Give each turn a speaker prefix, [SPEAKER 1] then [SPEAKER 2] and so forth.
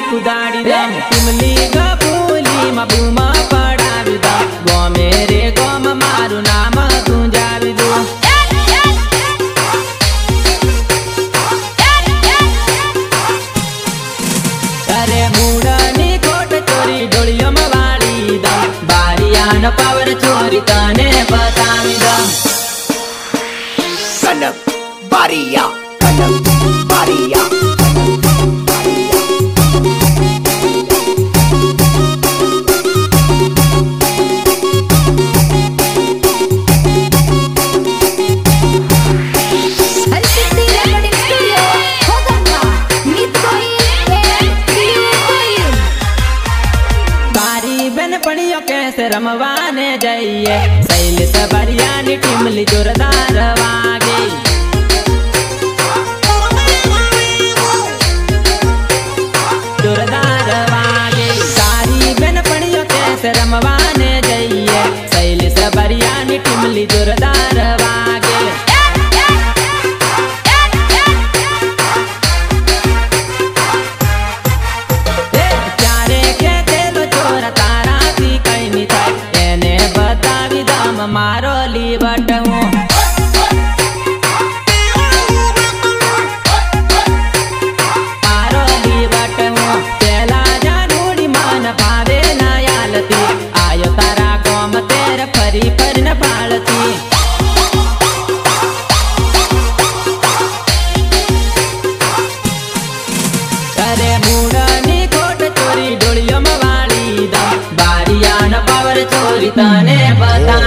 [SPEAKER 1] कुदाड़ी दम टिमली गपूली मबूमा पड़ावी दम गोमे रे गोम मारू नाम गुंजावी दो अरे मुड़नी कोट चोरी डोलियों में वाली दम बारिया न पावर चोरी तने बतावी दम
[SPEAKER 2] कनक बारिया कनक बारिया
[SPEAKER 1] कैसे रमवाने जाइए सैल सबरिया नी टिमली जोरदार वागे जोरदार वागे सारी बन पड़ियो कैसे रमवाने जाइए सैल सबरिया नी टिमली जोरदार वागे मारो ली बटहूँ मारो ली बटहूँ तेला जानूड़ी मान भावे नायालती आयो तारा कौम तेरे फरी पर न पालती अरे मुड़नी कोट चोरी डोलियों में वाली दम बारिया न पावर चोरी तने बता